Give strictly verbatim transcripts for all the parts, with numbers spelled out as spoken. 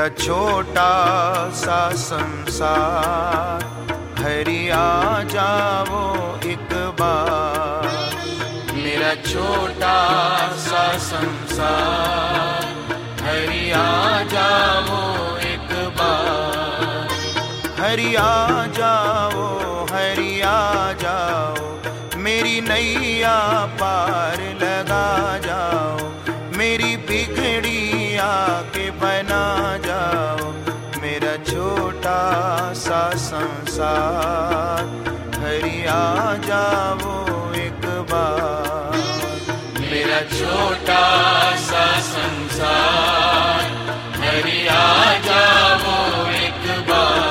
मेरा छोटा सा संसार, हरि आ जाओ एक बार। मेरा छोटा सा संसार, हरि आ जाओ एक बार। हरि आ जाओ, हरि आ जाओ, मेरी नैया पार लगा जाओ। मेरी बिगड़ी आके बना जाओ। मेरा छोटा सा संसार, हरि आ जाओ एक बार। मेरा छोटा सा संसार, हरि आ जाओ एक बार।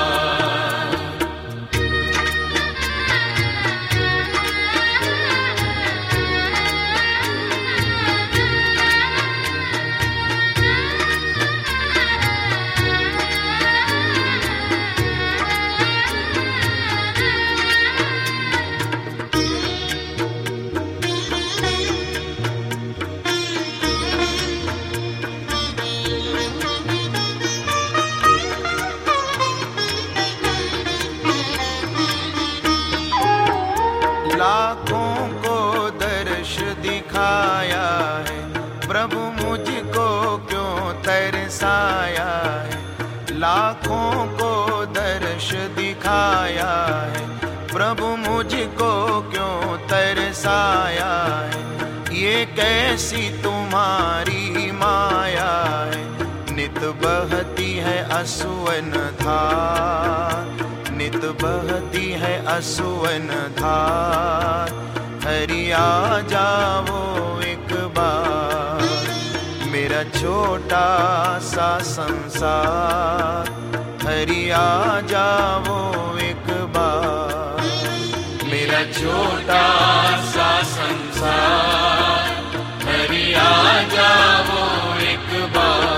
लाखों को दर्श दिखाया है, प्रभु मुझको क्यों तरसाया है। लाखों को दर्श दिखाया है, प्रभु मुझको क्यों तरसाया है। ये कैसी तुम्हारी माया है, नित बहती है असुवन धार। नित बहती है असुवन धार, हरि आ जाओ एक बार। मेरा छोटा सा संसार, हरि आ जाओ एक बार। मेरा छोटा सा संसार, हरि आ जाओ एक बार।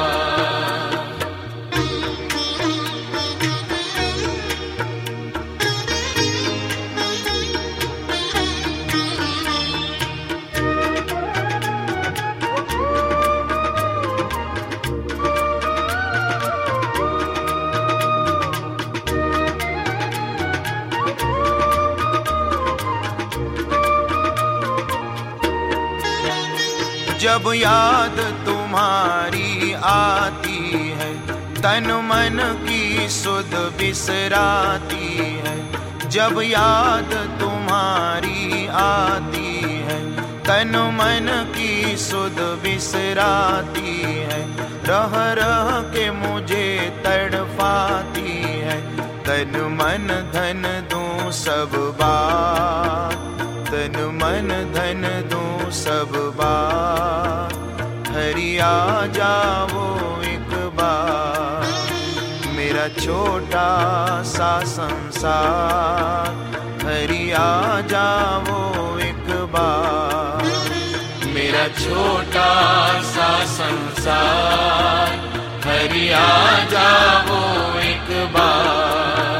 जब याद तुम्हारी आती है, तन मन की सुध बिसराती है। जब याद तुम्हारी आती है, तन मन की सुध बिसराती है। रह रह के मुझे तड़पाती है, तन मन धन दूं सब बार। तन मन धन दूं सब बार, हरि आ जाओ एक बार। मेरा छोटा सा संसार, हरि आ जाओ एक बार। मेरा छोटा सा संसार, हरि आ जाओ एक बार।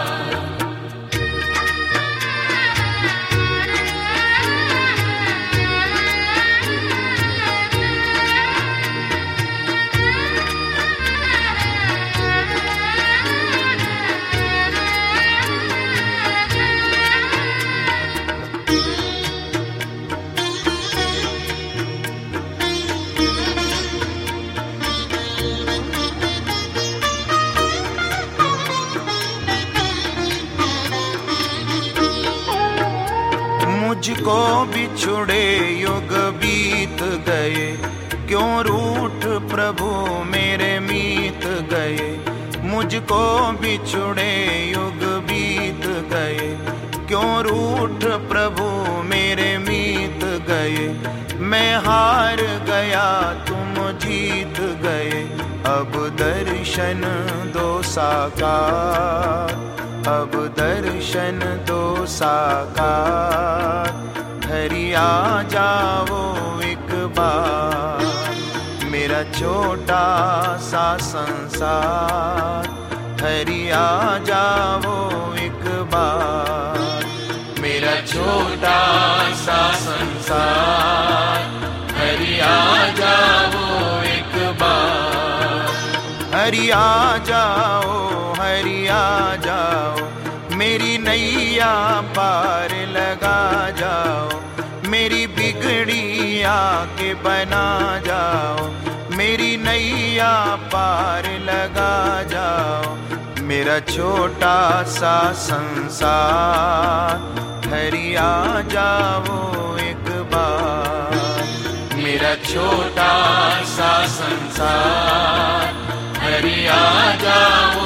मुझको बिछुड़े युग बीत गए, क्यों रूठ प्रभु मेरे मीत गए। मुझको बिछुड़े युग बीत गए, क्यों रूठ प्रभु मेरे मीत गए। मैं हार गया तुम जीत गए, अब दर्शन दो साकार। अब दर्शन दो साकार, हरि आ जाओ एक बार। मेरा छोटा सा संसार, हरि आ जाओ एक बार। मेरा छोटा सा संसार, हरि आ जाओ एक बार। हरि आ जाओ, हरि आ जाओ, मेरी नैया पार लगा जाओ, मेरी बिगड़ी आके बना जाओ, मेरी नैया पार लगा जाओ। मेरा छोटा सा संसार, हरि आ जाओ एक बार। मेरा छोटा सा संसार, हरि आ जाओ